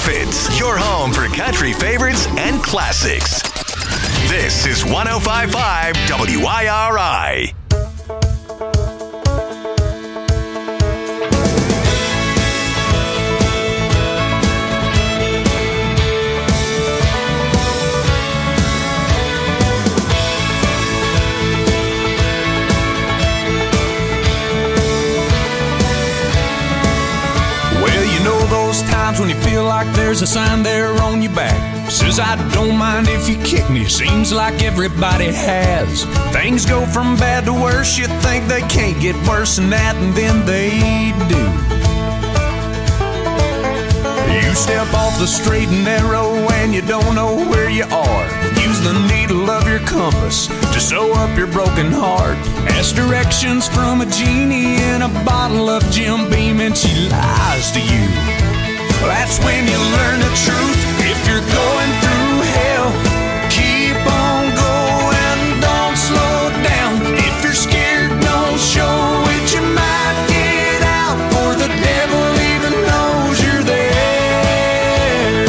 Rapids, your home for country favorites and classics. This is 105.5 WIRI. Times when you feel like there's a sign there on your back says I don't mind if you kick me. Seems like everybody has. Things go from bad to worse. You think they can't get worse than that, and then they do. You step off the straight and narrow and you don't know where you are. Use the needle of your compass to sew up your broken heart. Ask directions from a genie in a bottle of Jim Beam and she lies to you. That's when you learn the truth. If you're going through hell, keep on going, don't slow down. If you're scared, don't show it. You might get out, for the devil even knows you're there.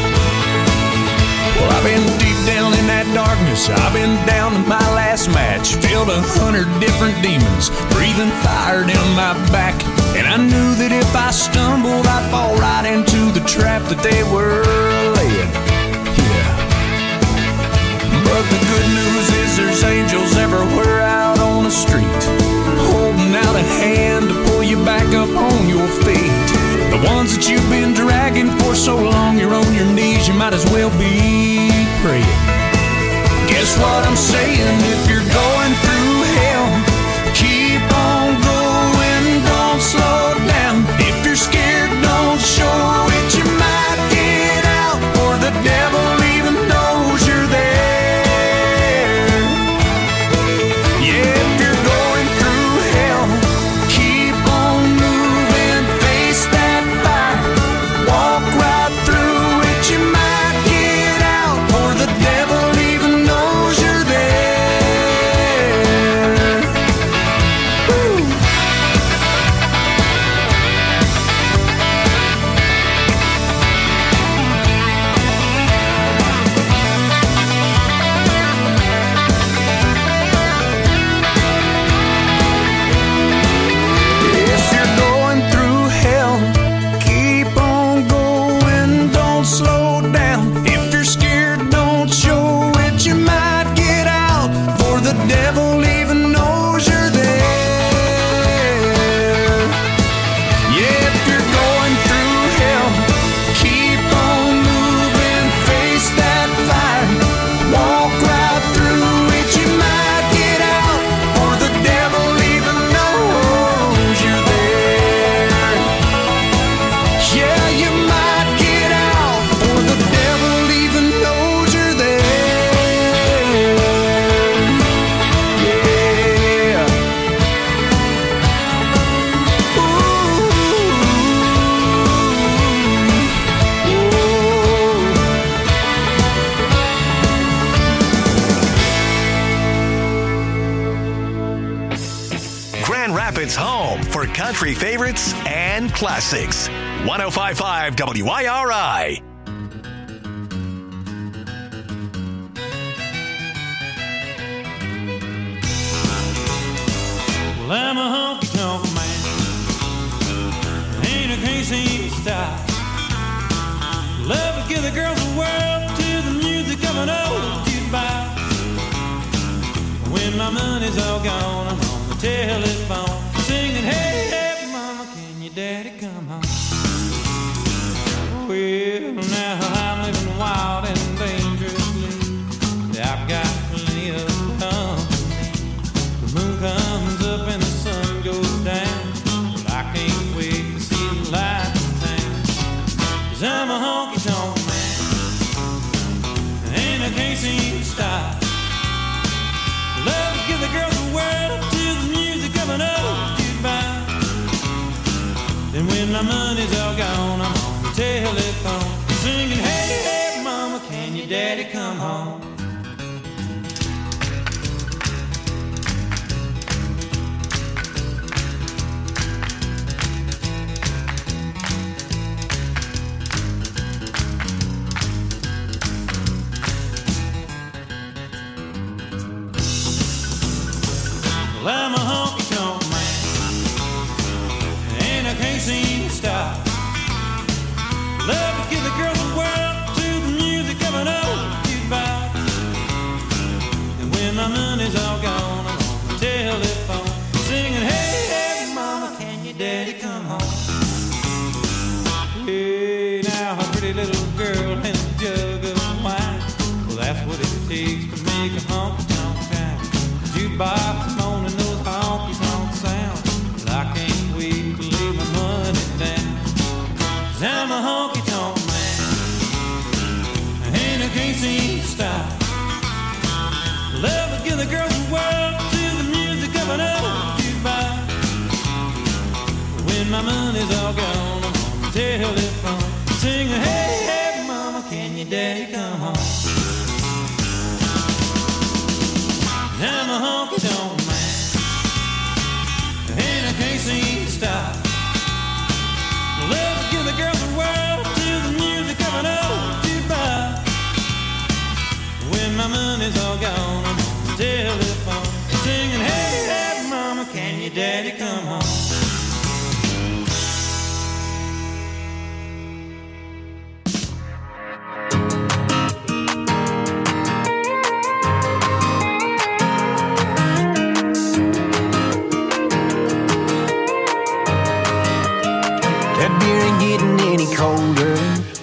Well, I've been deep down in that darkness. I've been down to my last match. Filled 100 different demons, breathing fire down my back. And I knew that if I stumbled, I'd fall right into the trap that they were laying. Yeah. But the good news is there's angels everywhere out on the street, holding out a hand to pull you back up on your feet. The ones that you've been dragging for so long, you're on your knees, you might as well be praying. Guess what I'm saying? If you're going through hell, keep on going, don't slow down. If you're scared, don't show it. You might get out, or the devil even knows you're there. Yeah, if you're going through hell, keep on moving, face that fire, walk right through it. You might get out, or the devil even knows you're there. Woo. If you're going through hell, keep on going, don't slow down. If you're scared, don't show it. You might get out, for the devil even knows you're there. Yeah, if you're going through hell, keep on moving, face that fire, walk right through it. You might get out, for the devil even knows you're there. Yeah, you might get out, for the devil even knows you're there. Yeah. Grand Rapids' home for country favorites and classics. 105.5 WIRI. Well, I'm a honky-tonk man, ain't a crazy style. Love to give the girls the world to the music of an old jukebox. When my money's all gone, I'm on the telephone singing, hey, hey, mama, can your daddy come home? Well, now I'm living wild and dangerously. I've got plenty of company. The moon comes up and the sun goes down, but I can't wait to see the light in town. 'Cause I'm a honky-tonk man, and I can't seem to stop. Love to give the girls the world to the music of an old jukebox. And when my money's all gone, I'm on the telephone singing, hey, hey, mama, can your daddy come home? the girls in the world to the music of an old jukebox. When my money's all gone, I'm on the telephone, singing, hey, hey, mama, can your daddy come home? I'm a honky-tonk man, and I can't seem to stop. Love to give the girls the world to the music of an old jukebox. When my money's all gone, I'm on the telephone, singing, hey, hey, mama, can your daddy come home? Colder,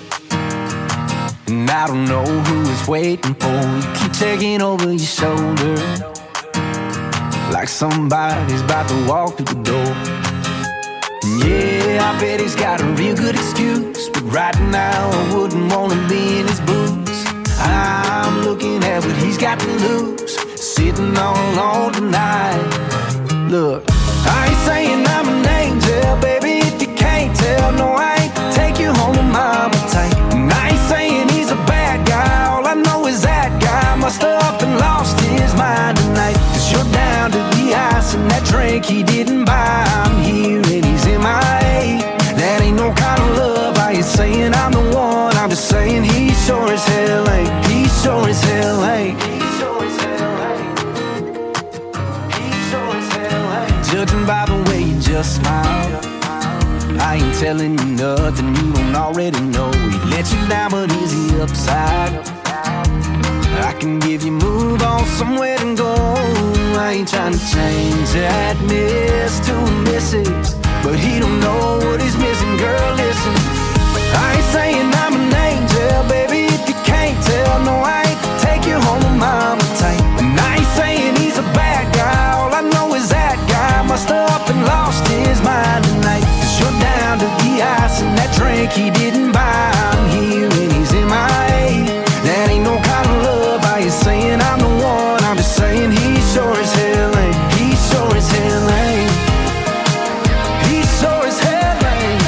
and I don't know who is waiting for you. Keep taking over your shoulder, like somebody's about to walk through the door. And yeah, I bet he's got a real good excuse, but right now I wouldn't wanna be in his boots. I'm looking at what he's got to lose, sitting all on tonight. Look, I ain't saying I'm an angel, baby, if you can't tell, no, I ain't take you home to mama tight. And I ain't saying he's a bad guy, all I know is that guy must have up and lost his mind tonight. Cause you're down to the ice and that drink he didn't buy. I'm here and he's MIA. That ain't no kind of love, I ain't saying I'm the one, I'm just saying he sure as hell ain't. He sure as hell ain't. He sure as hell ain't. He sure as hell ain't. Judging by the way you just smiled, I ain't telling you nothing you don't already know. He let you down, but is he upside? I can give you move on somewhere to go. I ain't trying to change that miss to a missus, but he don't know what he's missing. Girl, listen, I ain't saying I'm an angel, baby, if you can't tell, no, I ain't take you home to mama tight. And I ain't saying he's a bad guy, all I know is that guy must have up and lost his mind tonight. You're down to the ice and that drink he didn't buy. I'm here and he's MIA. That ain't no kind of love, I ain't saying I'm the one, I'm just saying he sure as hell ain't. He sure as hell ain't. He sure as hell ain't.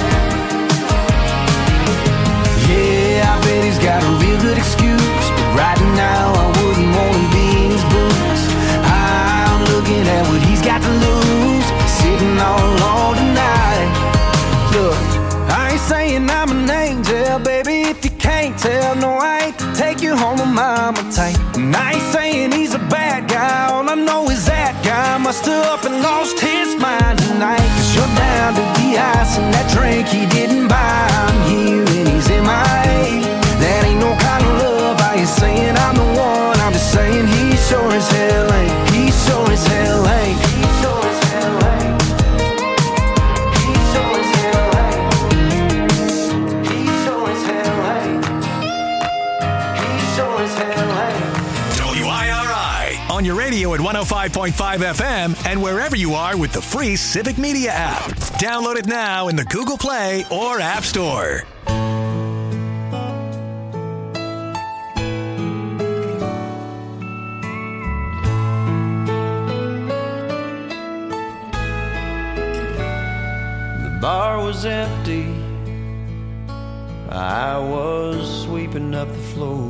Yeah, I bet he's got a real good excuse, but right now I wouldn't wanna be in his boots. I'm looking at what he's got to lose, sitting all on tonight. Look, I ain't saying I'm an angel, baby, if you can't tell, no, I ain't take you home to mama tight. And I ain't saying he's a bad guy, all I know is that guy must have up and lost his mind tonight. Cause you're down to the ice and that drink he didn't buy. I'm here and he's MIA. That ain't no kind of love, I ain't saying I'm the one, I'm just saying he sure as hell ain't. He sure as hell ain't. He sure as hell ain't. WIRI on your radio at 105.5 FM and wherever you are with the free Civic Media app. Download it now in the Google Play or App Store. The bar was empty, I was sweeping up the floor.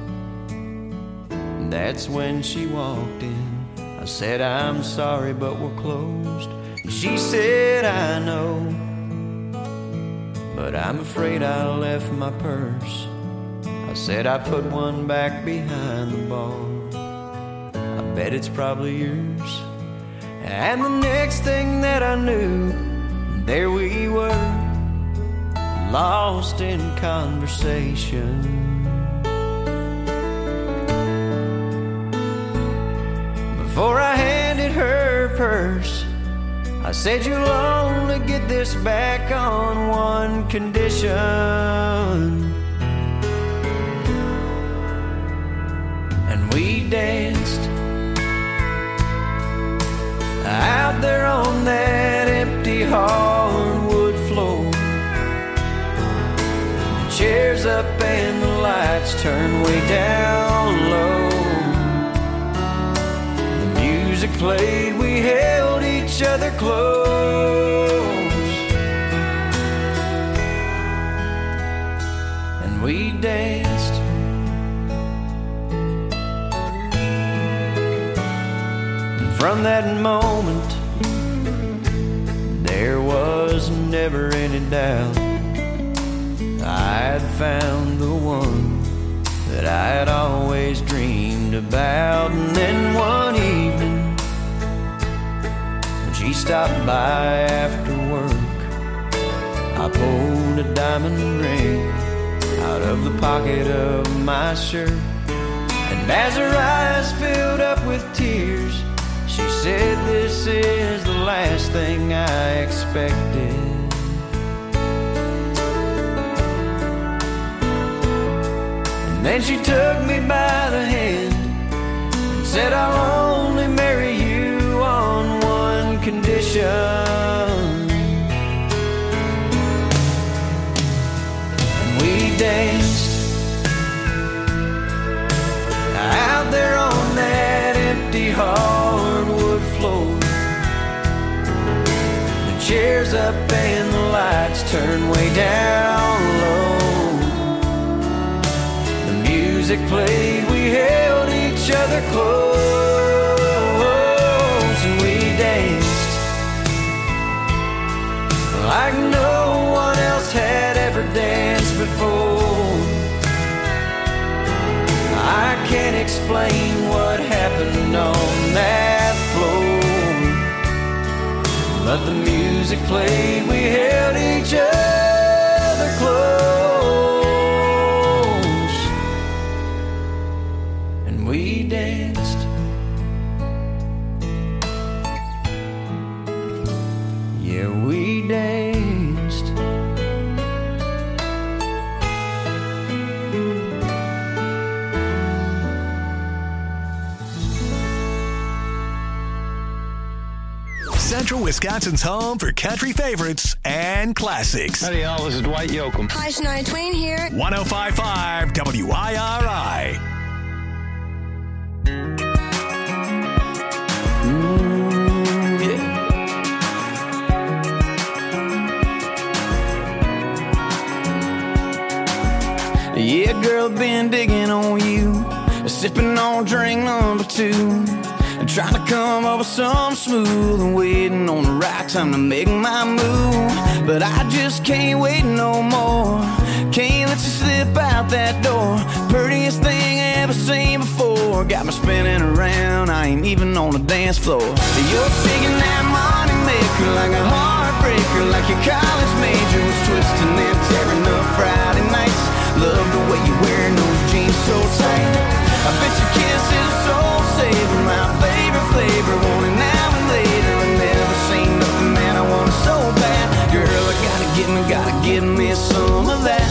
That's when she walked in. I said, I'm sorry, but we're closed. And she said, I know, but I'm afraid I left my purse. I said, I put one back behind the bar. I bet it's probably yours. And the next thing that I knew, there we were, lost in conversation. Before I handed her purse, I said, you'll only get this back on one condition. And we danced out there on that empty hardwood floor. The chairs up and the lights turned way down low. played, we held each other close, and we danced. And from that moment, there was never any doubt I'd found the one that I had always dreamed about. And then one evening, when she stopped by after work, I pulled a diamond ring out of the pocket of my shirt. And as her eyes filled up with tears, she said, "This is the last thing I expected." Then she took me by the hand and said, "I'll only marry you on one condition." And we danced out there on that empty hardwood floor. The chairs up and the lights turned way down low. Music played, we held each other close, and we danced like no one else had ever danced before. I can't explain what happened on that floor, but the music played, we held each other close. We danced. Yeah, we danced. Central Wisconsin's home for country favorites and classics. Howdy, y'all. This is Dwight Yoakam. Hi, Shania Twain here. 105.5 WIRI. Yeah, girl, been digging on you, sipping on drink number 2, and trying to come up with something smooth and waiting on the right time to make my move. But I just can't wait no more. Can't let you slip out that door. Prettiest thing I ever seen before. Got me spinning around, I ain't even on the dance floor. You're shaking that money maker like a heartbreaker, like your college major was twisting and tearing up Friday nights. Love the way you're wearing those jeans so tight. I bet your kiss is a soul saver, my favorite flavor. Want it now and later. I never seen nothing that I want so bad. Girl, I gotta give me some of that.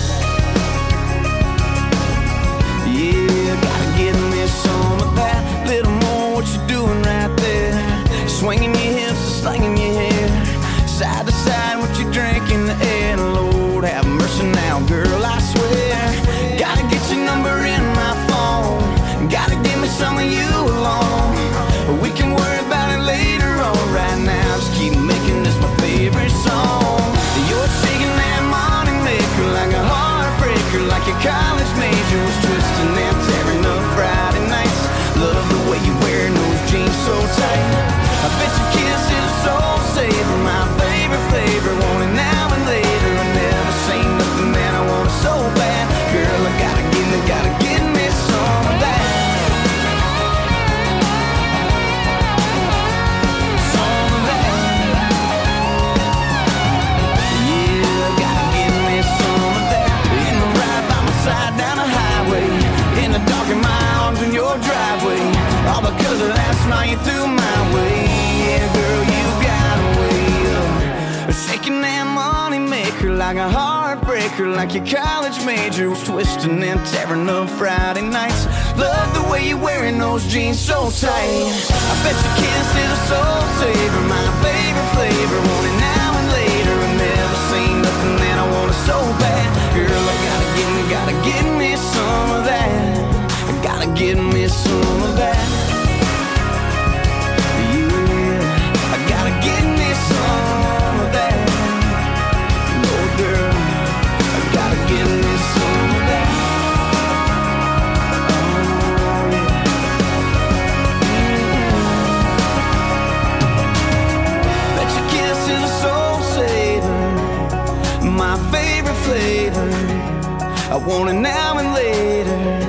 Yeah, gotta give me some of that. Little more what you doing right there. Swinging your hips, slinging your hair. Side to side, what you drink in the air. Lord, have mercy now, girl, I swear. Gotta get your number in my phone. Gotta give me some of you alone. We can worry about it later on. Right now, just keep making this my favorite song. You're shaking that money maker like a heartbreaker, like your college major was twisting and tearing up Friday nights. Love the way you're wearing those jeans so tight. I bet your kiss is a soul saver, my favorite flavor. Want it now and later. I never seen nothing that I want so bad. Girl, I gotta give me some of that. Some of that. Yeah, gotta give me some of that. In the ride by my side down the highway, in the dark in my arms in your driveway. All because of last night you threw my way. Yeah, girl, you got a way of shaking that money maker like a heartbreaker, like your college major was twisting and tearing up Friday nights. Love the way you're wearing those jeans so tight. I bet your kiss is a soul saver, my favorite flavor. Want it now and later. I've never seen nothing that I want so bad. Girl, I gotta give me some of that. I gotta give me some of that. You I want it now and later.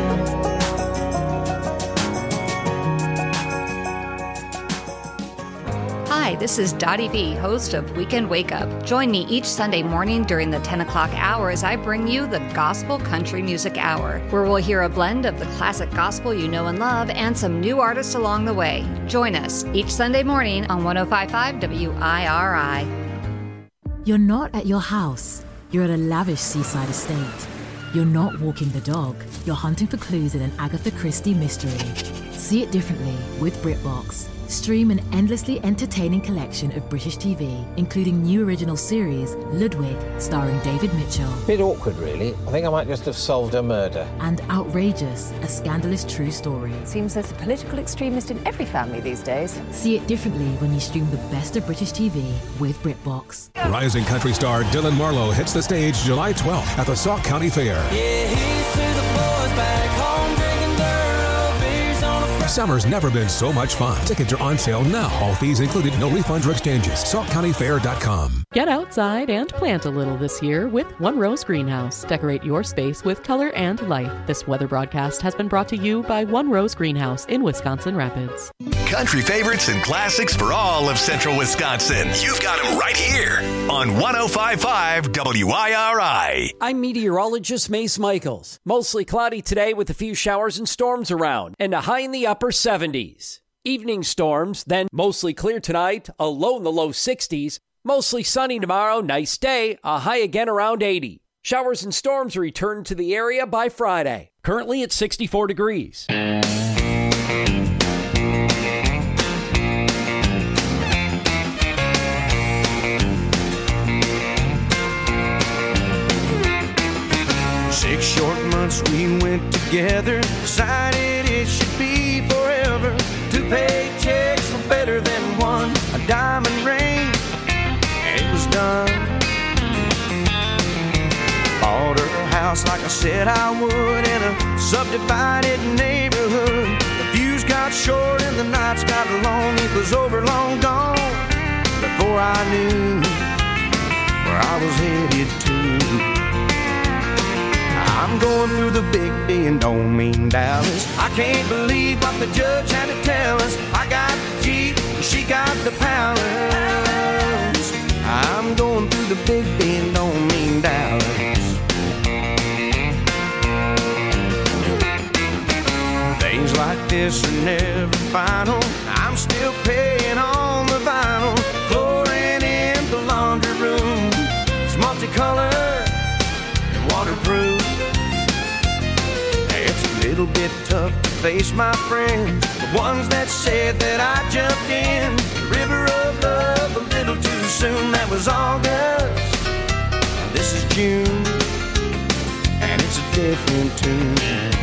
Hi, this is Dottie V, host of Weekend Wake Up. Join me each Sunday morning during the 10 o'clock hour as I bring you the Gospel Country Music Hour, where we'll hear a blend of the classic gospel you know and love and some new artists along the way. Join us each Sunday morning on 105.5 WIRI. You're not at your house. You're at a lavish seaside estate. You're not walking the dog. You're hunting for clues in an Agatha Christie mystery. See it differently with BritBox. Stream an endlessly entertaining collection of British TV, including new original series Ludwig, starring David Mitchell. Bit awkward, really. I think I might just have solved a murder. And Outrageous, a scandalous true story. Seems there's a political extremist in every family these days. See it differently when you stream the best of British TV with BritBox. Rising country star Dylan Marlowe hits the stage July 12th at the Sauk County Fair. Yeah, here's to the boys back home drinking thorough beers on a Friday. Summer's never been so much fun. Tickets are on sale now. All fees included, no refunds or exchanges. SaukCountyFair.com. Get outside and plant a little this year with One Rose Greenhouse. Decorate your space with color and life. This weather broadcast has been brought to you by One Rose Greenhouse in Wisconsin Rapids. Country favorites and classics for all of central Wisconsin. You've got them right here on 105.5 WIRI. I'm meteorologist Mace Michaels. Mostly cloudy today with a few showers and storms around and a high in the upper 70s. Evening storms, then mostly clear tonight, a low in the low 60s. Mostly sunny tomorrow, nice day, a high again around 80. Showers and storms return to the area by Friday. Currently at 64 degrees. Six short months we went together, decided it should be forever. 2 paychecks were better than one, a diamond ring, and it was done. Bought her a house like I said I would in a subdivided neighborhood. The views got short and the nights got long, it was over long gone before I knew where I was headed to. I'm going through the big D and don't mean Dallas. I can't believe what the judge had to tell us. I got the Jeep, she got the palace. I'm going through the big D and don't mean Dallas. Things like this are never final. I'm still paying on the vinyl. Flooring in the laundry room, it's multicolored and waterproof. Little bit tough to face my friends, the ones that said that I jumped in the river of love a little too soon. That was August, this is June, and it's a different tune.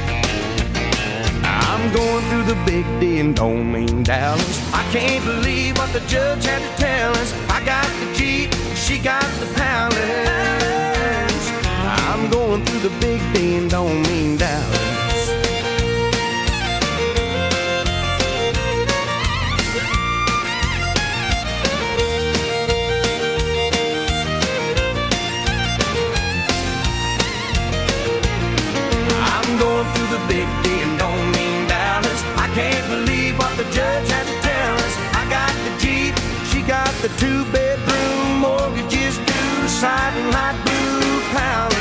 I'm going through the big D and don't mean Dallas. I can't believe what the judge had to tell us. I got the Jeep, she got the palace. I'm going through the big D and don't mean Dallas. The big D and don't mean Dallas. I can't believe what the judge had to tell us. I got the Jeep, she got the 2-bedroom, mortgages due, siding light blue palace.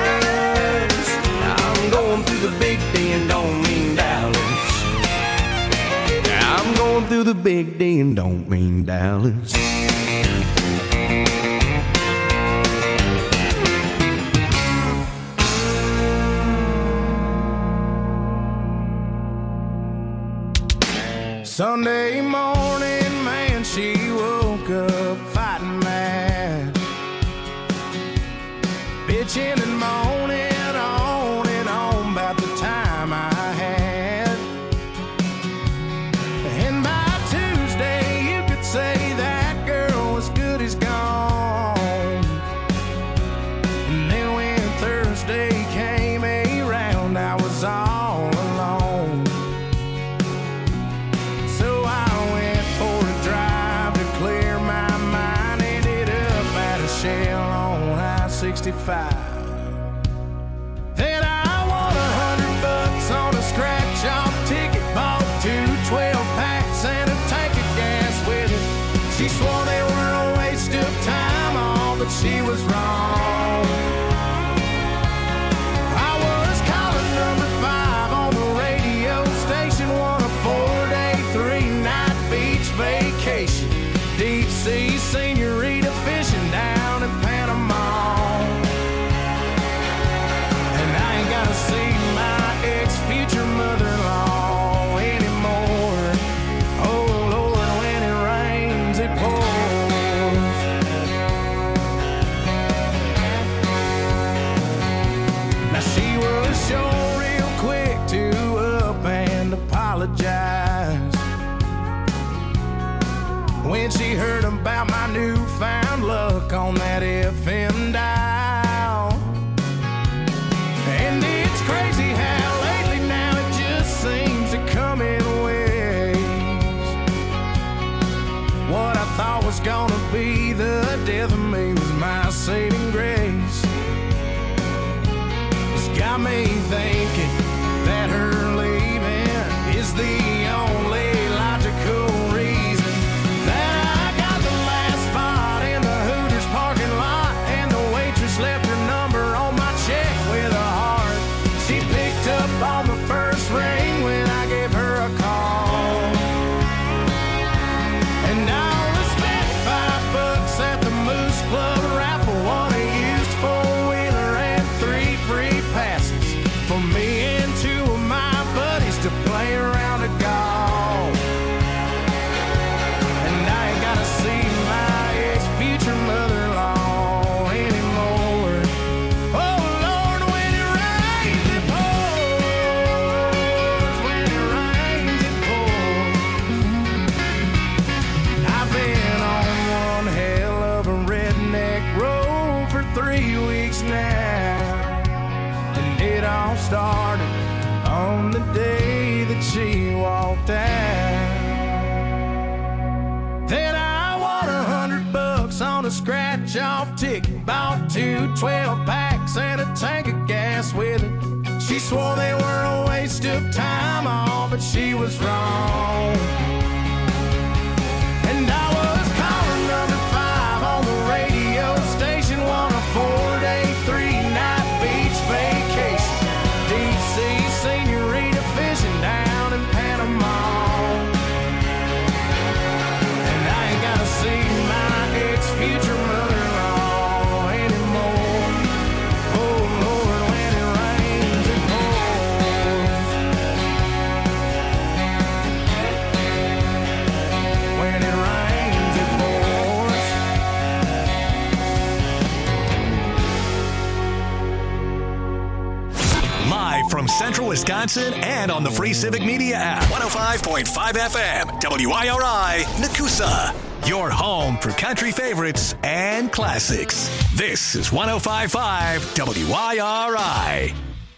I'm going through the big D and don't mean Dallas. I'm going through the big D and don't mean Dallas. Sunday morning, man, she woke up fighting mad, bitching and moaning on and on about the time I had. And by Tuesday, you could say that girl was good as gone. And then when Thursday came around, I was all alone. So I went for a drive to clear my mind. Ended up at a Shell on I-65. Then when she heard about my newfound luck on that FM dial. And it's crazy how lately now it just seems to come in waves. What I thought was gonna be the death of me was my saving grace. It's got me thinking that her leaving is the only logical reason that I got the last spot in the Hooters parking lot, and the waitress left her number on my check with a heart. She picked up on the first ring when I gave her a call, and I'll respect $5 at the Moose Club raffle, one a used four-wheeler and 3 free passes for me and 2 of my buddies to play around a golf. And I ain't gotta see my ex-future mother-in-law anymore. Oh Lord, when it rains it pours, when it rains it pours. I've been on one hell of a redneck road for 3 weeks now, and it all started on the day that she walked out. Then I won $100 on a scratch-off ticket, bought 2 12-packs and a tank of gas with it. She swore they were a waste of time, all, but she was wrong. And I was caller number 5 on the radio station, won a 4-day, 3-night beach vacation, deep sea senorita fishing down in Panama. And I ain't gotta see my ex-future mother-in-law anymore. Oh Lord, when it rains it pours. When it rains it pours. Live from Central Wisconsin and on the free Civic Media app. 105.5 FM, WIRI, Nakusa. Your home for country favorites and classics. This is 105.5 WIRI.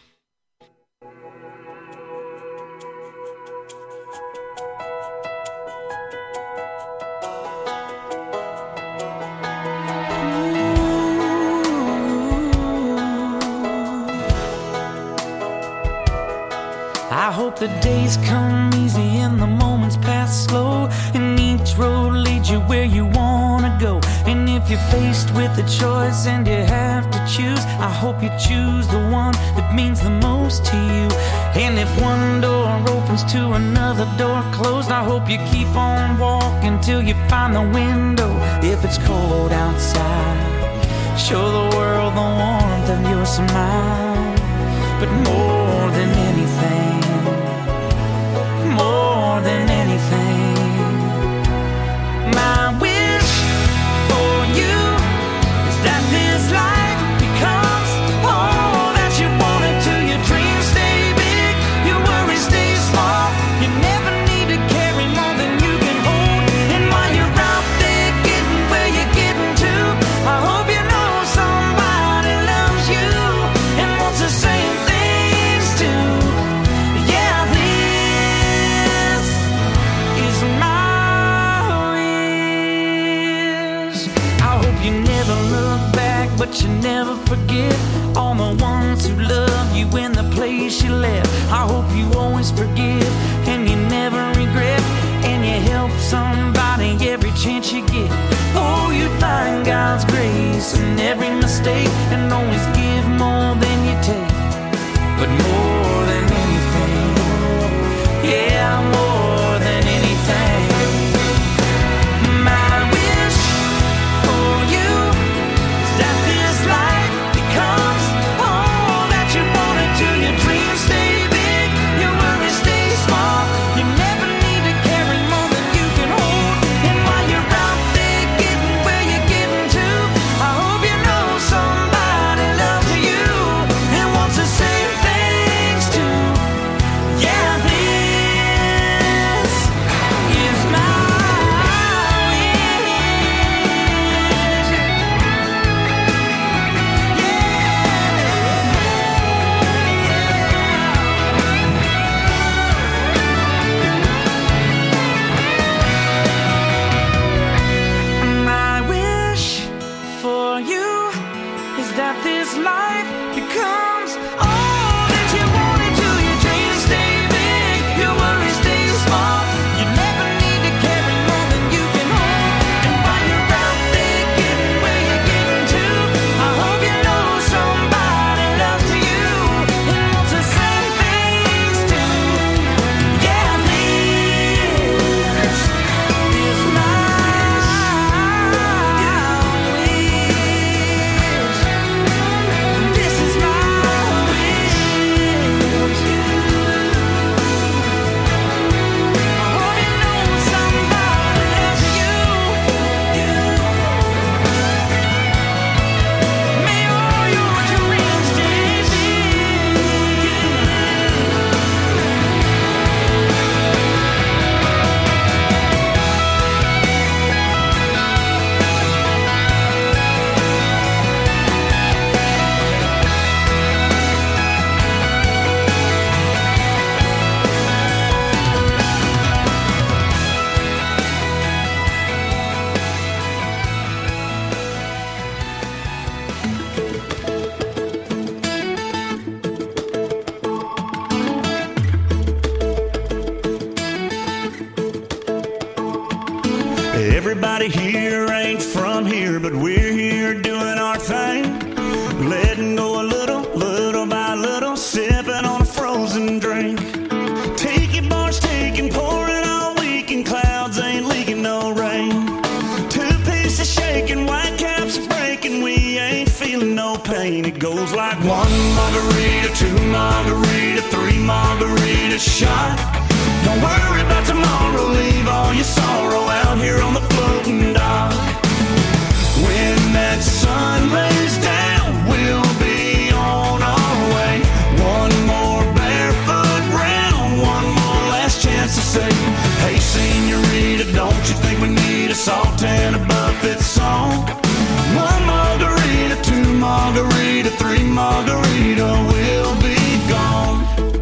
I hope the days come easy and the moments pass slow, and each road leads you where you wanna go. And if you're faced with a choice and you have to choose, I hope you choose the one that means the most to you. And if one door opens to another door closed, I hope you keep on walking till you find the window. If it's cold outside, show the world the warmth of your smile. But more than anything, more than anything, my wish for you is that this life becomes all that you want it to. Your dreams stay big, your worries stay small. You never need to carry more than you can hold. And while you're out there getting where you're getting to, I hope you know somebody loves you and wants the same things too. Yeah, this is my wish. I hope you never look back, but you never forget all the ones who loved you in the place you left. I hope you always forgive and you never regret, and you help somebody every chance you get. Oh, you find God's grace in every mistake and always give more than you take. But more than anything, yeah, more than anything, my wish for you is that this life becomes all that you want it to. Your dreams stay big, your worries stay small. You never need to carry more than you can hold. And while you're out there getting where you're getting to, I hope you know somebody loves you and wants the same thing booze and drink. Tiki bars taking, pouring all weekend. Clouds ain't leaking no rain. Two pieces shaking, white caps breaking. We ain't feeling no pain. It goes like one margarita, two margarita, three margarita shot. Don't worry about tomorrow, leave all your sorrow out here on the floating dock. When that sun lays down, we'll be on our way. One more barefoot round, one more last chance to say, hey senorita, don't you think we need a salt and a buffet song? One margarita, two margarita, three margarita, we'll be gone.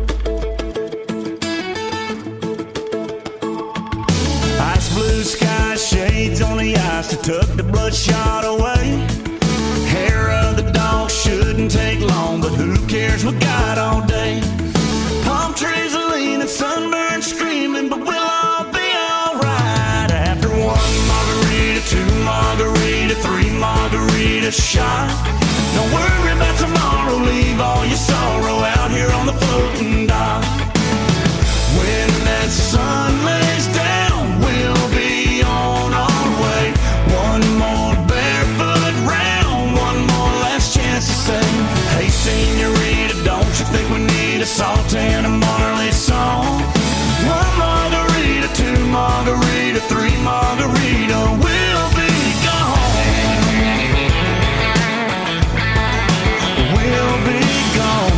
Ice blue sky, shades on the ice to tuck the bloodshot away. Hair of the dog shouldn't take long, but who cares, we got all day. Palm trees are leaning, sunburned screaming, but we'll all be alright. After one margarita, two margarita, three margarita shot. Don't worry about tomorrow, leave all your sorrow out here on the floating dock. When that sun lays down, we'll be on our way. One more barefoot round, one more last chance to say, hey senorita, don't you think we need a salt and a Marley song? One margarita, two margarita, three margarita, we'll be gone. We'll be gone.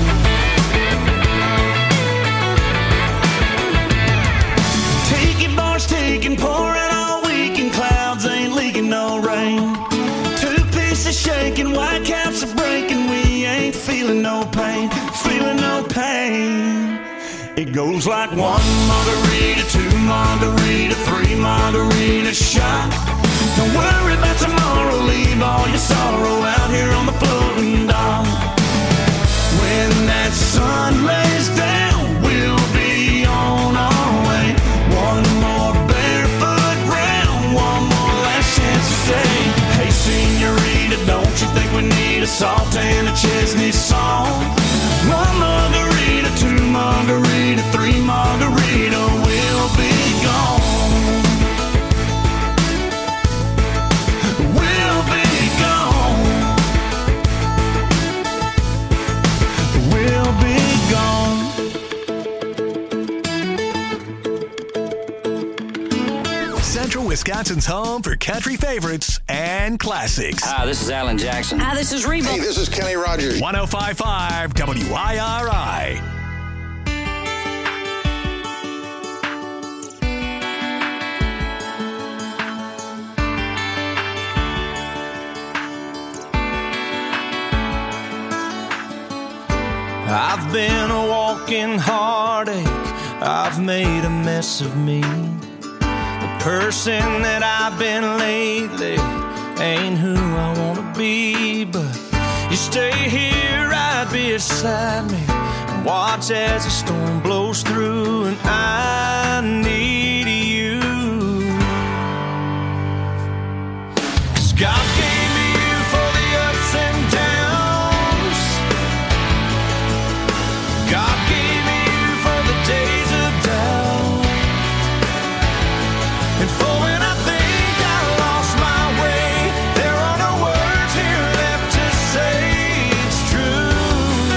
Tiki bars taking, pouring all weekend. Clouds ain't leaking no rain. Two pieces shaking, white caps are breaking. We ain't feeling no pain, feeling no pain. It goes like one margarita, two margarita, three margarita shot. Don't worry about tomorrow, leave all your sorrow out here on the floating dock. When that sun lays down, we'll be on our way. One more barefoot round, one more last chance to say, hey senorita, don't you think we need a salt and a Chesney song? One margarita, two margarita, three margarita, we'll be gone. We'll be gone. We'll be gone. Central Wisconsin's home for country favorites and classics. Hi, this is Alan Jackson. Hi, this is Reba. Hey, this is Kenny Rogers. 105.5 WIRI. I've been a walking heartache, I've made a mess of me. The person that I've been lately ain't who I wanna be. But you stay here right beside me and watch as the storm blows through, and I need you. 'Cause God gave me you for the ups and downs. God gave me you for the days of doubt, and for when I think I lost my way, there are no words here left to say it's true.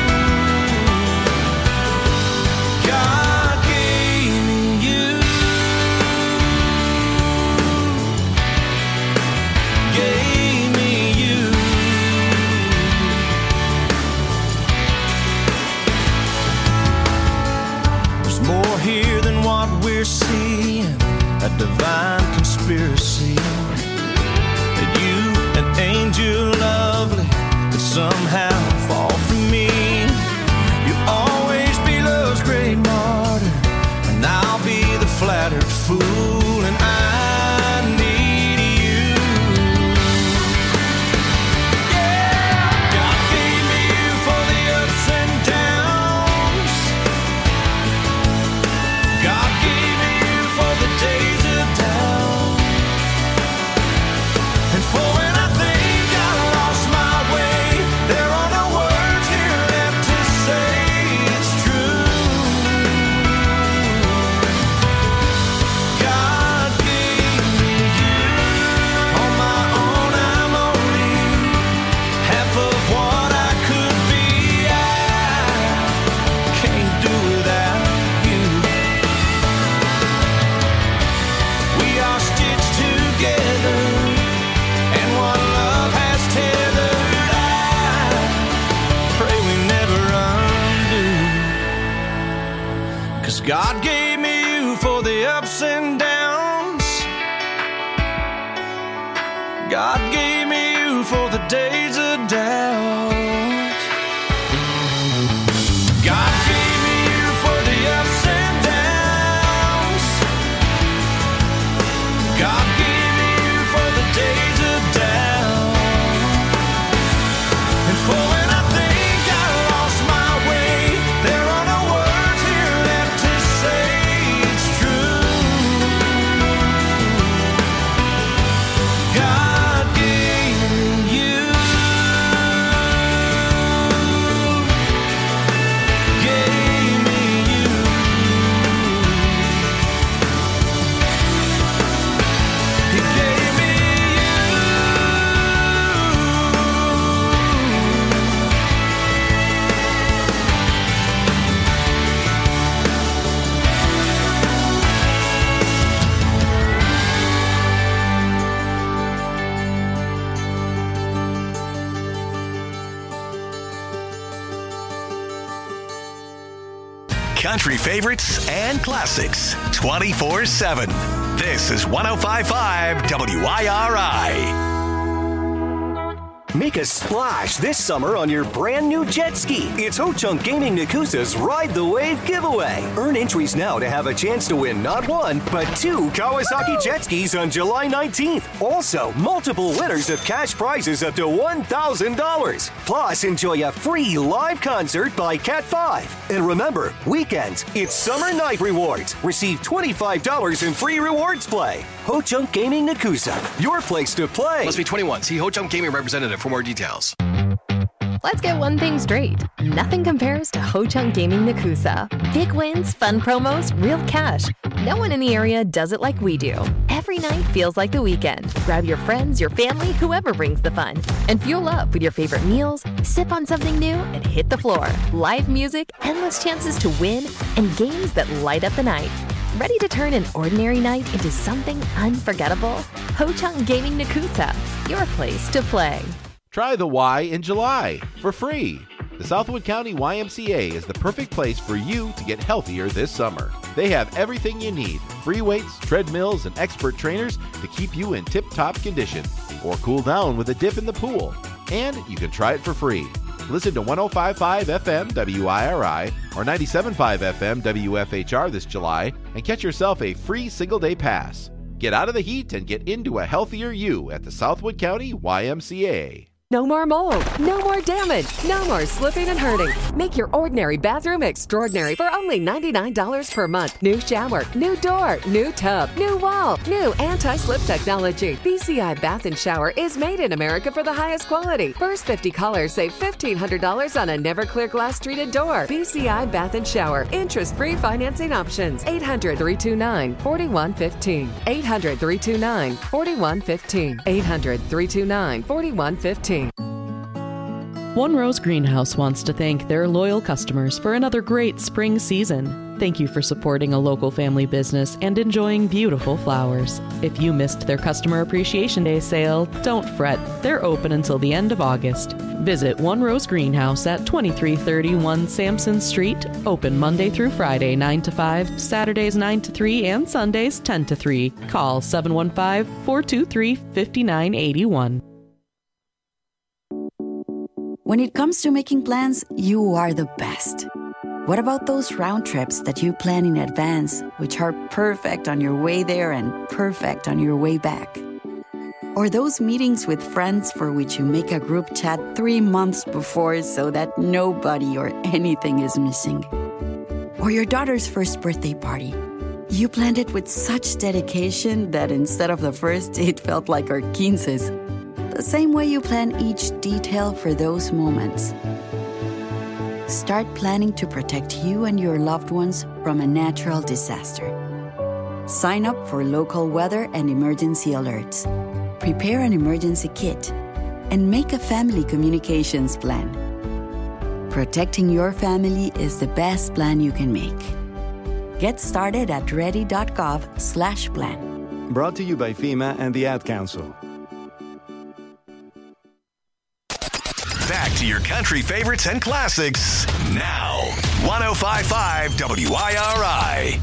God gave me you. Gave me you. There's more here than what we're seeing, a divine conspiracy. That you, an angel lovely, could somehow fall from me. You'll always be love's great martyr, and I'll be the flattered fool, and I need you. Yeah, God gave me you for the ups and downs. God gave me you for the days of doubt, and for when I think I lost my way, there are no words here left 'Cause God gave me you for the ups and downs. God gave me you for the days of doubt. God gave me you for the ups and downs. God gave me you for the days of doubt. And for when I think I lost my way, there are no words here left to say it's true. God gave me you. Gave me you. He gave me Country favorites and classics 24/7. This is 105.5 WIRI. Make a splash this summer on your brand new jet ski. It's Ho-Chunk Gaming Nakusa's Ride the Wave giveaway. Earn entries now to have a chance to win not one, but 2 Kawasaki jet skis on July 19th. Also, multiple winners of cash prizes up to $1,000. Plus, enjoy a free live concert by Cat 5. And remember, weekends, it's Summer Night Rewards. Receive $25 in free rewards play. Ho-Chunk Gaming Nakusa, your place to play. Must be 21. See Ho-Chunk Gaming representative for more details. Let's get one thing straight. Nothing compares to Ho-Chunk Gaming Nakusa. Big wins, fun promos, real cash. No one in the area does it like we do. Every night feels like the weekend. Grab your friends, your family, whoever brings the fun. And fuel up with your favorite meals, sip on something new, and hit the floor. Live music, endless chances to win, and games that light up the night. Ready to turn an ordinary night into something unforgettable? Ho-Chunk Gaming Nakusa, your place to play. Try the Y in July for free. The Southwood County YMCA is the perfect place for you to get healthier this summer. They have everything you need: free weights, treadmills, and expert trainers to keep you in tip-top condition, or cool down with a dip in the pool. And you can try it for free. Listen to 105.5 FM WIRI or 97.5 FM WFHR this July and catch yourself a free single-day pass. Get out of the heat and get into a healthier you at the Southwood County YMCA. No more mold, no more damage, no more slipping and hurting. Make your ordinary bathroom extraordinary for only $99 per month. New shower, new door, new tub, new wall, new anti-slip technology. BCI Bath and Shower is made in America for the highest quality. First 50 callers save $1,500 on a Never-Clear glass treated door. BCI Bath and Shower. Interest-free financing options. 800-329-4115. 800-329-4115. 800-329-4115. One Rose Greenhouse wants to thank their loyal customers for another great spring season. Thank you for supporting a local family business and enjoying beautiful flowers. If you missed their Customer Appreciation Day sale, don't fret. They're open until the end of August. Visit One Rose Greenhouse at 2331 Sampson Street, open Monday through Friday 9 to 5, Saturdays 9 to 3, and Sundays 10 to 3. Call 715-423-5981. When it comes to making plans, you are the best. What about those round trips that you plan in advance, which are perfect on your way there and perfect on your way back? Or those meetings with friends for which you make a group chat 3 months before so that nobody or anything is missing? Or your daughter's first birthday party. You planned it with such dedication that instead of the first, it felt like our 15's. The same way you plan each detail for those moments. Start planning to protect you and your loved ones from a natural disaster. Sign up for local weather and emergency alerts. Prepare an emergency kit. And make a family communications plan. Protecting your family is the best plan you can make. Get started at ready.gov/plan. Brought to you by FEMA and the Ad Council. Back to your country favorites and classics now. 105.5 WIRI.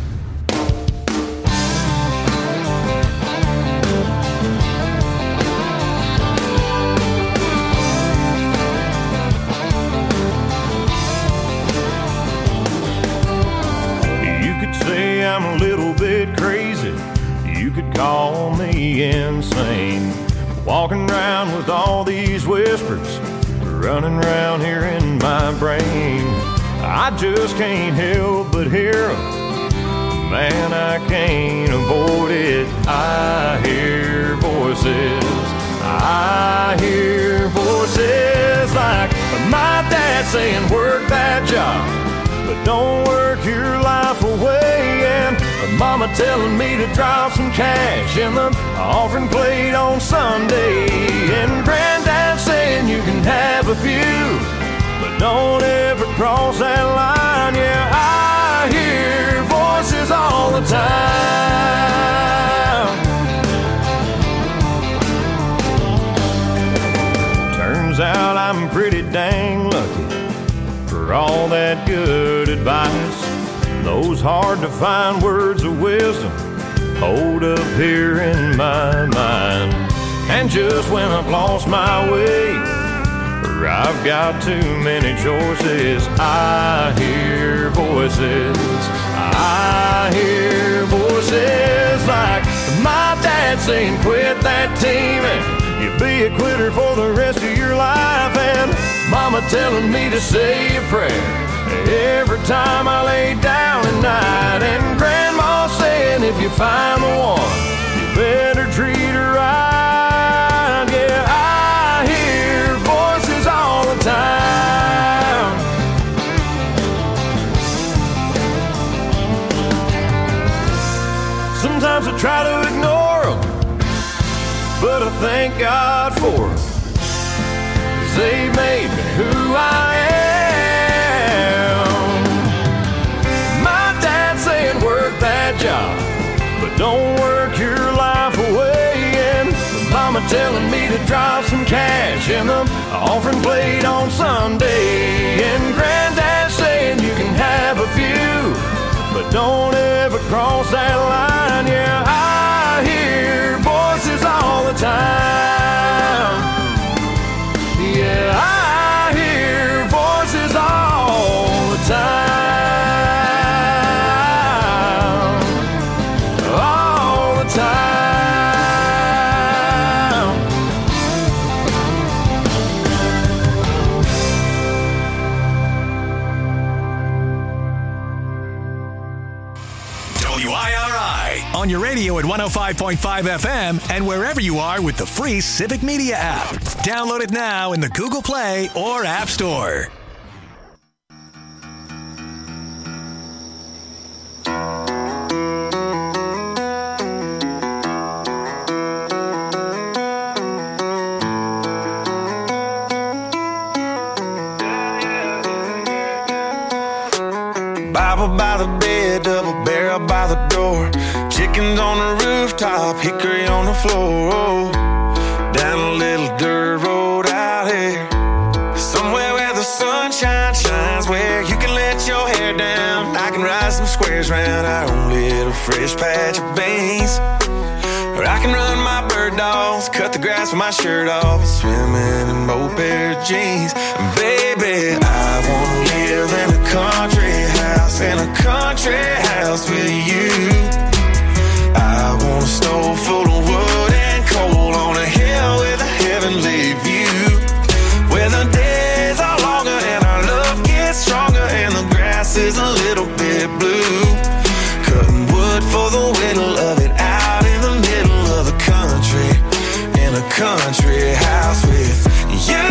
You could say I'm a little bit crazy. You could call me insane. Walking around with all these whispers running around here in my brain. I just can't help but hear them. Man, I can't avoid it. I hear voices. I hear voices like my dad saying, work that job, but don't work your life away. And mama telling me to drop some cash in the offering plate on Sunday. And granddad saying you can have a few, but don't ever cross that line. Yeah, I hear voices all the time. Turns out I'm pretty dang lucky for all that good advice. Those hard to find words of wisdom hold up here in my mind. And just when I've lost my way, or I've got too many choices, I hear voices. I hear voices like my dad saying, quit that team and you'll be a quitter for the rest of your life. And mama telling me to say a prayer every time I lay down at night. And grandma saying if you find the one, you better treat her right. Yeah, I hear voices all the time. Sometimes I try to ignore them, but I thank God for them, 'cause they made me who I am. That job, but don't work your life away. And mama telling me to drop some cash in the offering plate on Sunday. And granddad saying you can have a few, but don't ever cross that line. Yeah, I hear voices all the time. Yeah, I hear voices all the time. On your radio at 105.5 FM and wherever you are with the free Civic Media app. Download it now in the Google Play or App Store. Bible by the bed, double barrel by the door. Chickens on the rooftop, hickory on the floor. Down a little dirt road out here, somewhere where the sunshine shines, where you can let your hair down. I can ride some squares round our own little fresh patch of beans. Or I can run my bird dogs, cut the grass with my shirt off, swimming in both pair of jeans. And baby, I wanna live in a country house, in a country house with you. I want a stove full of wood and coal on a hill with a heavenly view, where the days are longer and our love gets stronger and the grass is a little bit blue. Cutting wood for the whittle of it out in the middle of the country, in a country house with you.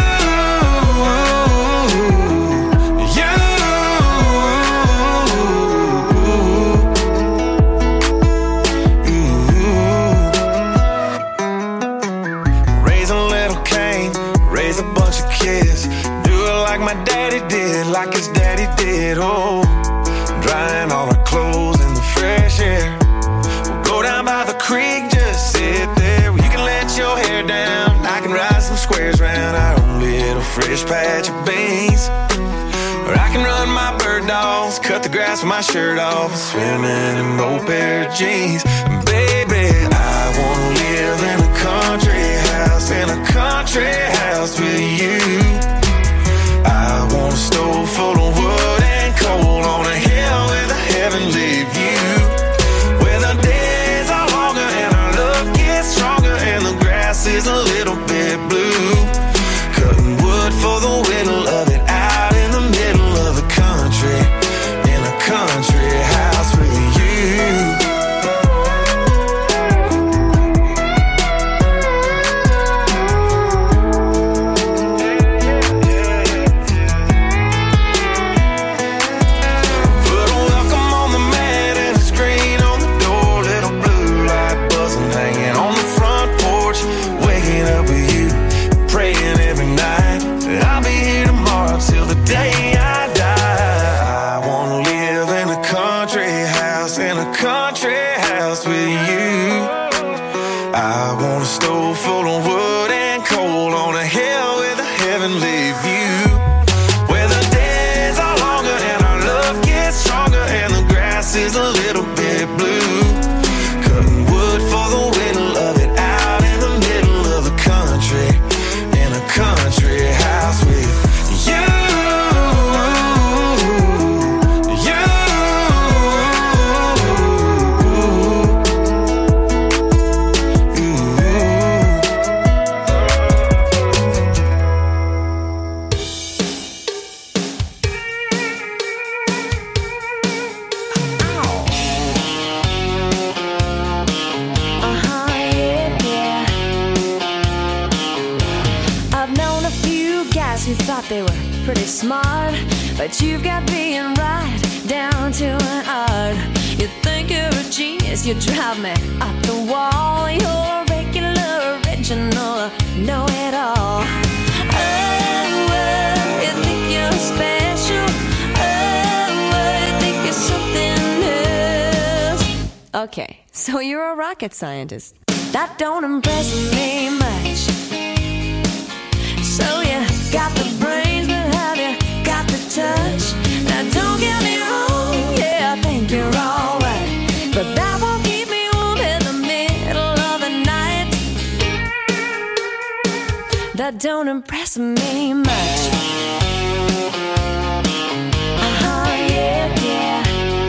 My daddy did, like his daddy did, oh, drying all our clothes in the fresh air. We'll go down by the creek, just sit there, you can let your hair down. I can ride some squares round our own little fresh patch of beans. Or I can run my bird dogs, cut the grass with my shirt off, swimming in an old pair of jeans. Baby, I wanna live in a country house with you. I want a stove full of wood and coal on a hill with a heavenly view, where the days are longer and our love gets stronger and the grass is a little bit blue. Cutting wood for the whittle of it out in the middle of the country, in a country house with you. Is a little bit blue, cutting wood for the whittle of it out in the middle of the country, in a country house with you. They were pretty smart, but you've got being right down to an art. You think you're a genius, you drive me up the wall. You're regular, original, know-it-all. Oh, you think you're special. Oh, you think you're something else. Okay, so you're a rocket scientist. That don't impress me much. So you got the brains, but have you got the touch? Now don't get me wrong, yeah, I think you're alright, but that won't keep me warm in the middle of the night. That don't impress me much. Yeah.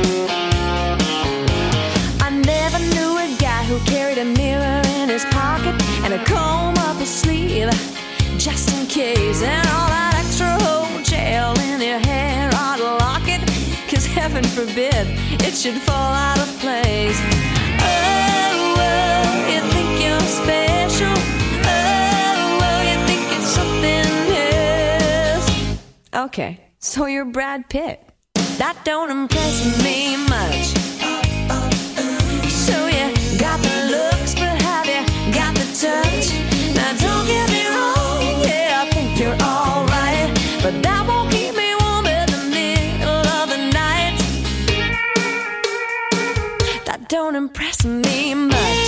I never knew a guy who carried a mirror in his pocket and a comb up his sleeve, just in case, and all that extra whole gel in your hair ought to lock it, 'cause heaven forbid it should fall out of place. Oh, you think you're special. Oh, you think it's something else. Okay, so you're Brad Pitt. That don't impress me much. So you got the looks, but have you got the touch? Now don't get me wrong, yeah, I think you're alright, but that won't keep me warm in the middle of the night. That don't impress me much.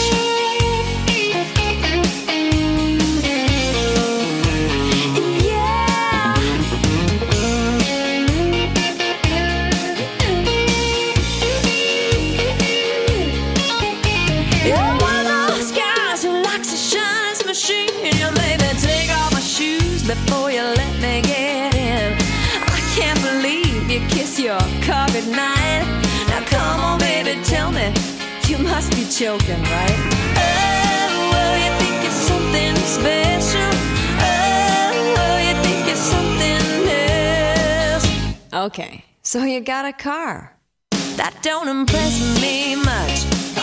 You're one of those guys who likes to shine his machine. You maybe take off my shoes before you let me get in. I can't believe you kiss your car goodnight. Now come on, baby, tell me, you must be joking, right? Oh, you think it's something special. Oh, you think it's something else. Okay, so you got a car. That don't impress me much.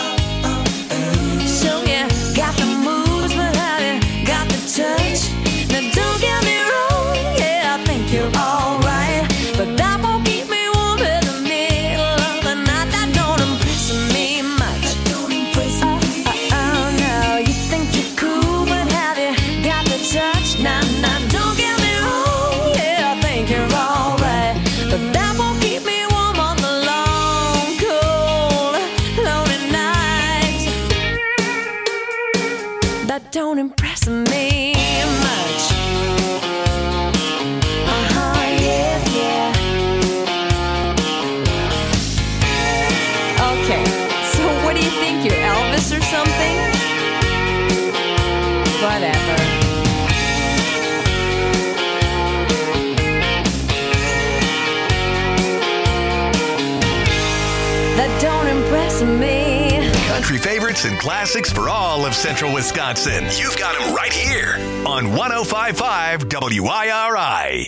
So you got the moves, but have you got the touch? Now don't get me wrong, yeah, I think you're alright, but that won't keep me warm in the middle of the night. That don't impress me much. That don't impress me. Oh, no, you think you're cool, but have you got the touch? Now, don't get me wrong, yeah, I think you're alright, but that won't keep me warm on the long, cold, lonely nights. something? Whatever. That don't impress me. Country favorites and classics for all of Central Wisconsin. You've got them right here on 105.5 WIRI.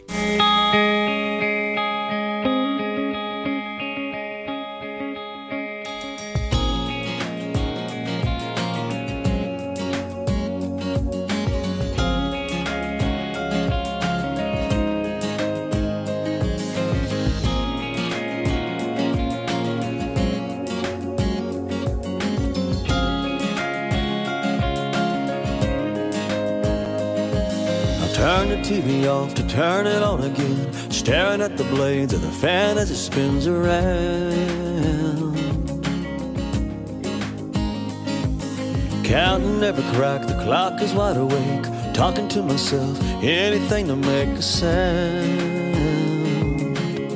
Turn the TV off to turn it on again, staring at the blades of the fan as it spins around. Counting every crack, the clock is wide awake, talking to myself, anything to make a sound.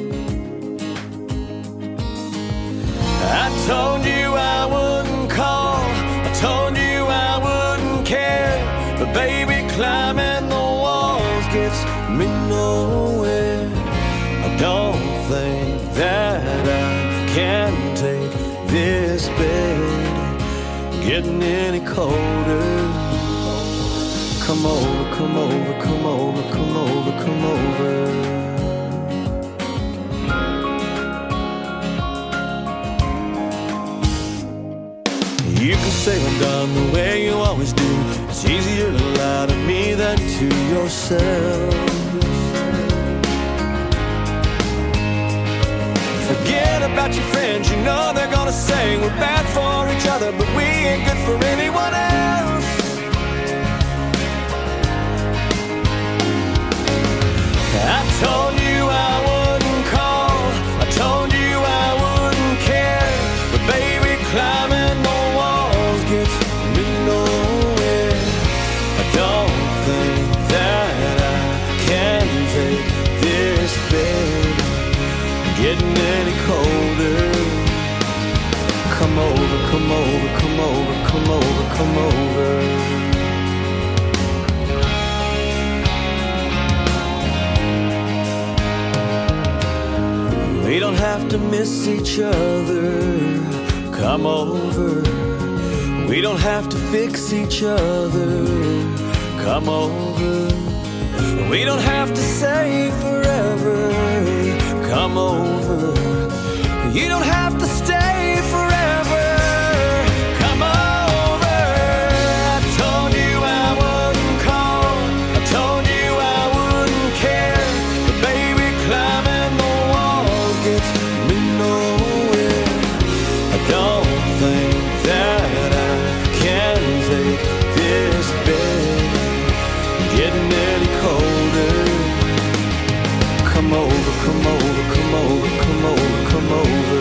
I told you I wouldn't call, I told you I wouldn't care, but baby, climbing the gets me nowhere. I don't think that I can take this bed getting any colder. Come over, come over, come over, come over, come over. You can say I'm done the way you always do. It's easier to lie to me than to yourself. Forget about your friends, you know they're gonna say we're bad for each other, but we ain't good for anyone else. I told you I wouldn't call, I told you I wouldn't care, but baby, climbing the walls gets me nowhere. I don't think that I can take this bed getting any colder. Come over, come over, come over, come over, come over. We don't have to miss each other. Come over. We don't have to fix each other. Come over. We don't have to say forever. Come over. You don't have to stay forever. Come over. I told you I wouldn't call, I told you I wouldn't care, but baby, climbing the walls gets me nowhere. I don't think that I can take this bed getting any colder. Come over, come over, come over, come over, come over.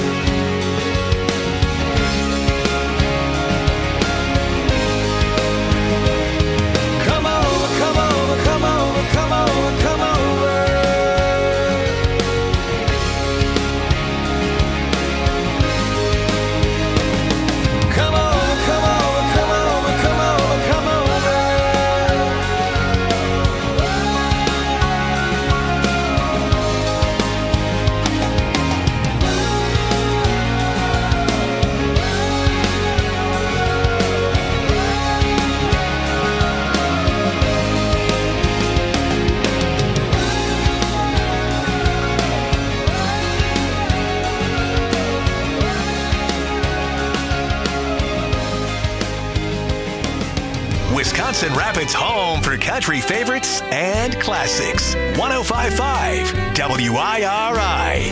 Come over, come over, come over, come over, come over. Come over, come over, come over, come over, come over. Wisconsin Rapids' home for country favorites and classics. 105.5 WIRI.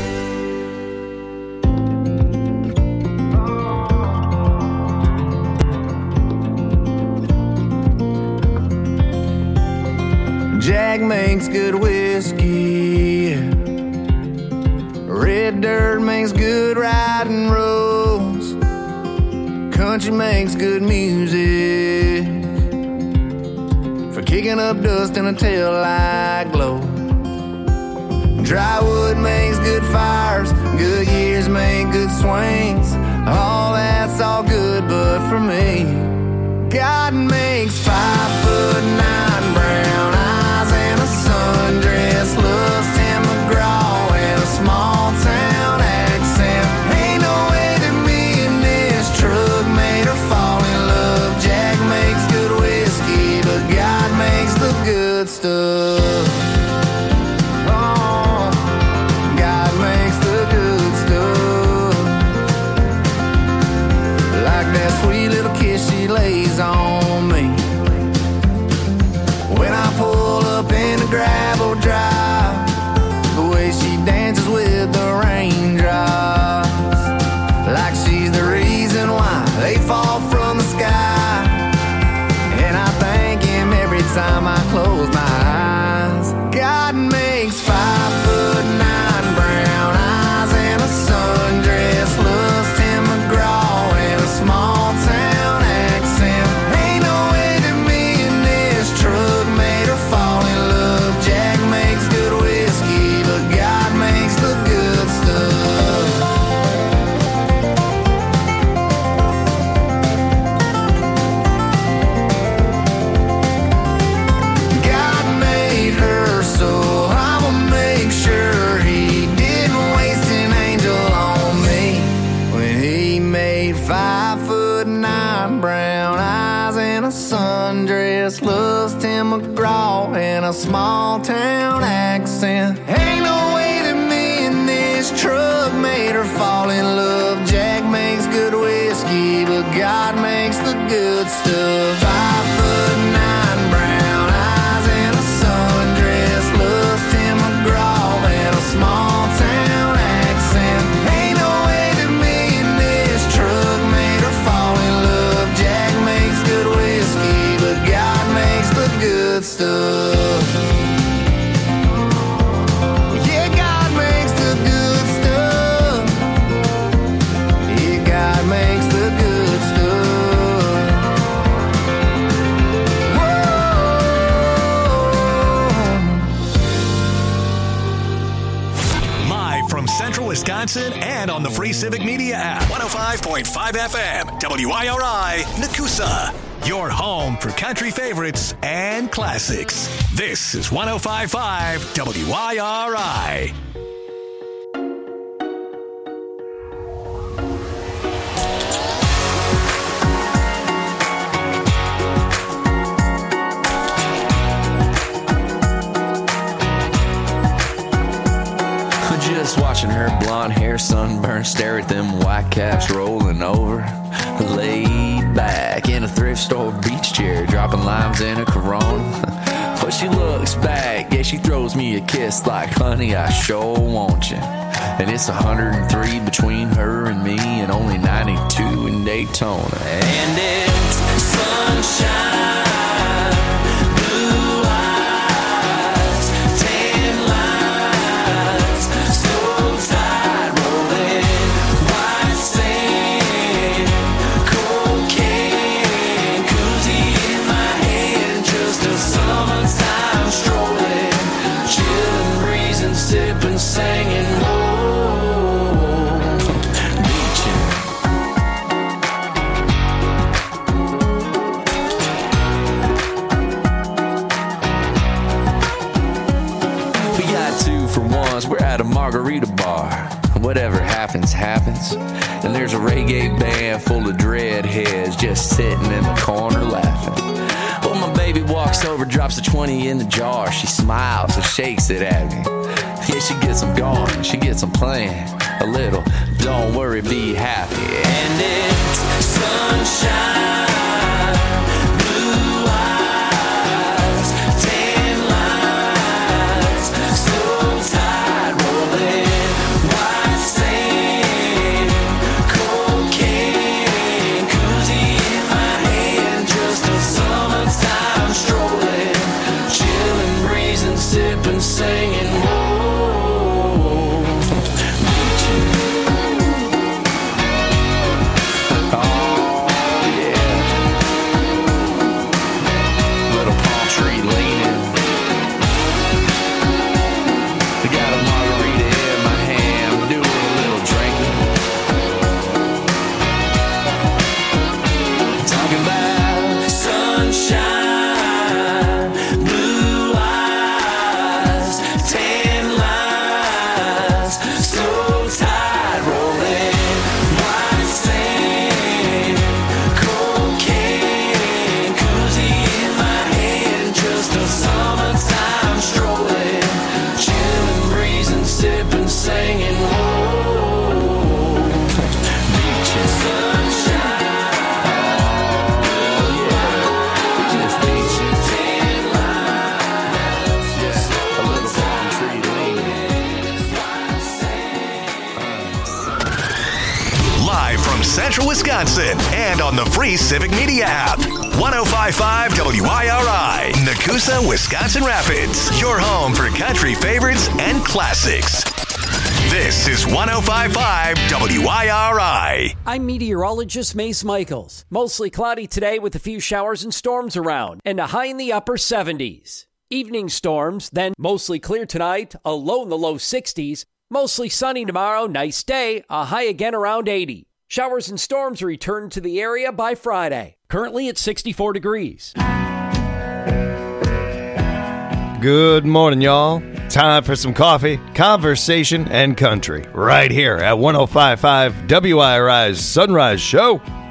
Jack makes good whiskey. Red dirt makes good riding roads. Country makes good music for kicking up dust in a taillight glow. Dry wood makes good fires. Good years make good swings. All that's all good, but for me. God makes 5'9" brown eyes and a sundress, loves Tim McGraw and a small town accent. Ain't no way that me and this truck made her fall in love. Jack makes good whiskey, but God makes the good stuff. Oh, God makes the good stuff. Like that sweet little kiss she lays on me when I pull up in the gravel drive, the way she dances with the raindrops, like she's the reason why they fall from the sky. And I thank him every time I close my eyes. God makes 5'9" brown eyes and a sundress, loves Tim McGraw and a small town accent. Ain't no way that me and this truck made her fall in love. Jack makes good whiskey, but God makes the good stuff. God made her, so I'ma make sure he didn't waste an angel on me when he made 5'9" brown eyes and a sundress, loves Tim McGraw and a small town accent. Ain't no way that me and this truck made her fall in love. Jack makes good whiskey, but God makes the good stuff. 5'9" brown eyes and a sundress, loves Tim McGraw and a small town accent. Ain't no way that me and this truck made her fall in love. Jack makes good whiskey, but God makes the good stuff. Yeah, God makes the good stuff. Yeah, God makes the good stuff. Whoa. Live from Central Wisconsin and on the Free Civic Media app. 105.5 FM, WIRI, Nakusa. Your home for country favorites and classics. This is 105.5 WIRI. Just watching her blonde hair sunburn, stare at them white caps rolling over. Laid back in a thrift store beach chair, dropping limes in a Corona. But she looks back, yeah, she throws me a kiss like, honey, I sure want you. And it's 103 between her and me, and only 92 in Daytona. And it's sunshine. Sipping, singing, whoa, beaching. We got 2 for ones, we're at a margarita bar. Whatever happens, happens. And there's a reggae band full of dreadheads just sitting in the corner laughing. Well, my baby walks over, drops a 20 in the jar. She smiles and shakes it at me. Yeah, she gets them going, she gets them playing a little. Don't worry, be happy. And it's sunshine, blue eyes, tan lines, slow tide rolling, white sand, cocaine, koozie in my hand, just a summertime strolling, chilling, breezing, sipping, singing, whoa. Oh, yeah. Live from Central Wisconsin and on the free Civic Media app. 105.5 WIRI, Nakusa, Wisconsin Rapids. Your home for country favorites and classics. This is 105.5 WIRI. I'm meteorologist Mace Michaels. Mostly cloudy today with a few showers and storms around and a high in the upper 70s. Evening storms, then mostly clear tonight, a low in the low 60s. Mostly sunny tomorrow, nice day, a high again around 80. Showers and storms return to the area by Friday. Currently at 64 degrees. Good morning, y'all. Time for some coffee, conversation, and country right here at 105.5 WIRI's Sunrise Show.